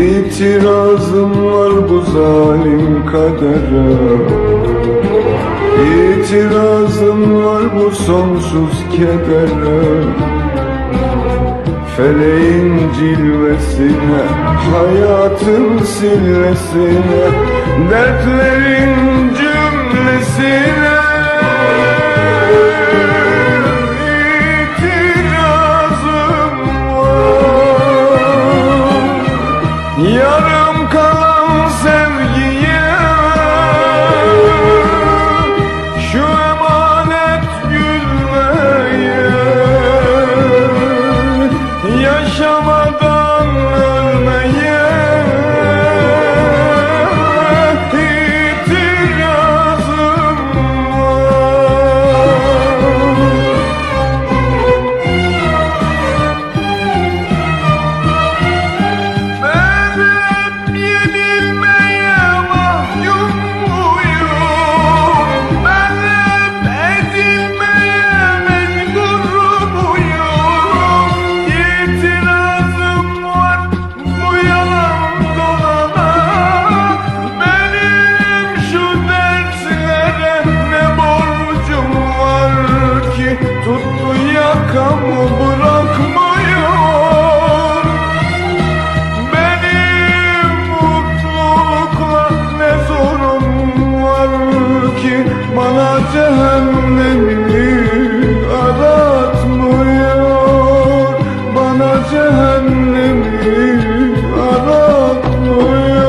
İtirazım var bu zalim kadere, İtirazım var bu sonsuz kedere. Feleğin cilvesine, hayatın sillesine, dertlerin cümlesine itirazım var. Yarım kalan sevgiye, şu emanet gülmeye, yaşamadan ölmeye itirazım var. Ben yenilmeye mahkum muyum? Ben edilmeye mecbur muyum? İtirazım var bu yalan dolana. Benim şu dertlere ne borcum var ki tuttu yakamı bırakmıyor. Benim mutlulukla ne zorum var ki bana cehennemi aratmıyor, bana cehennemi aratmıyor.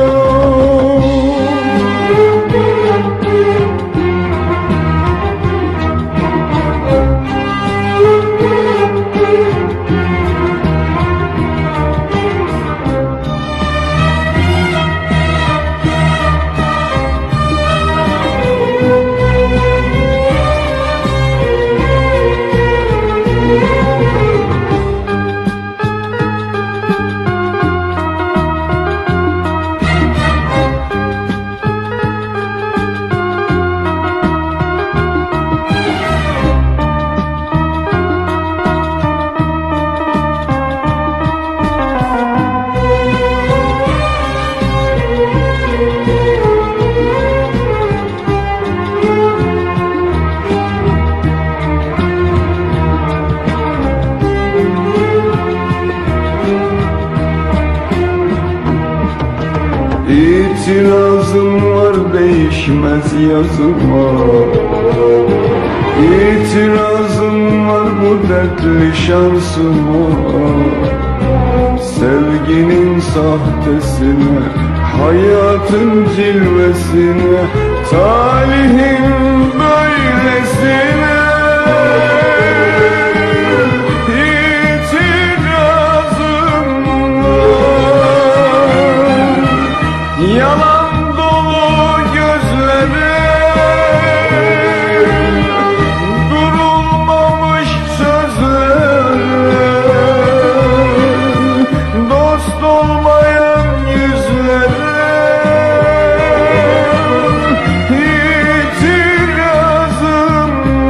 İtirazım var değişmez yazıma, İtirazım var bu dertli şansıma. Sevginin sahtesine, hayatın cilvesine, talihin böylesine itirazım var. Yalan dolu gözlere, durulmamış sözlere, dost olmayan yüzlere itirazım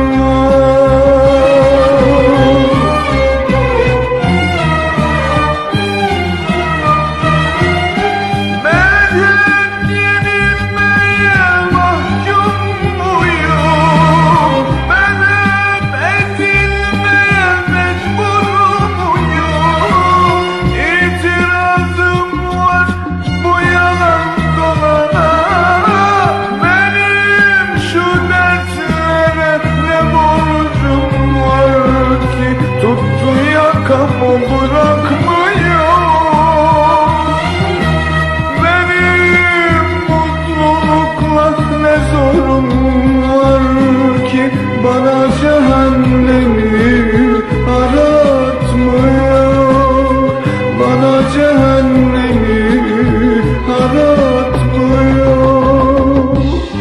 yakamı bırakmıyor. Benim mutlulukla ne zorum var ki bana cehennemi aratmıyor, bana cehennemi aratmıyor.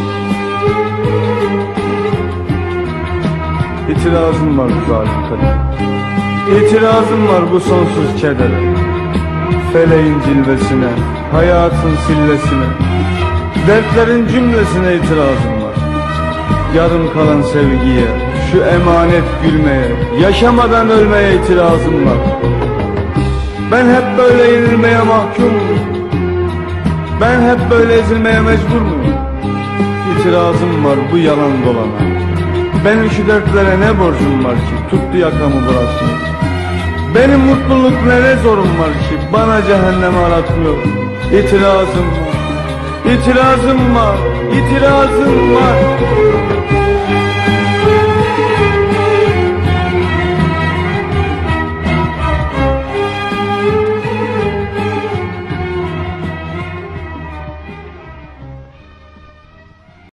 İtirazım var zalim kadın, İtirazım var bu sonsuz kedere. Feleğin cilvesine, hayatın sillesine, dertlerin cümlesine itirazım var. Yarım kalan sevgiye, şu emanet gülmeye, yaşamadan ölmeye itirazım var. Ben hep böyle yenilmeye mahkumum. Ben hep böyle ezilmeye mecbur muyum? İtirazım var bu yalan dolana. Benim şu dertlere ne borcum var ki tuttu yakamı bırakmıyor. Benim mutluluk ne zorum var ki bana cehennemi aratmıyor. İtirazım var, itirazım var, itirazım var.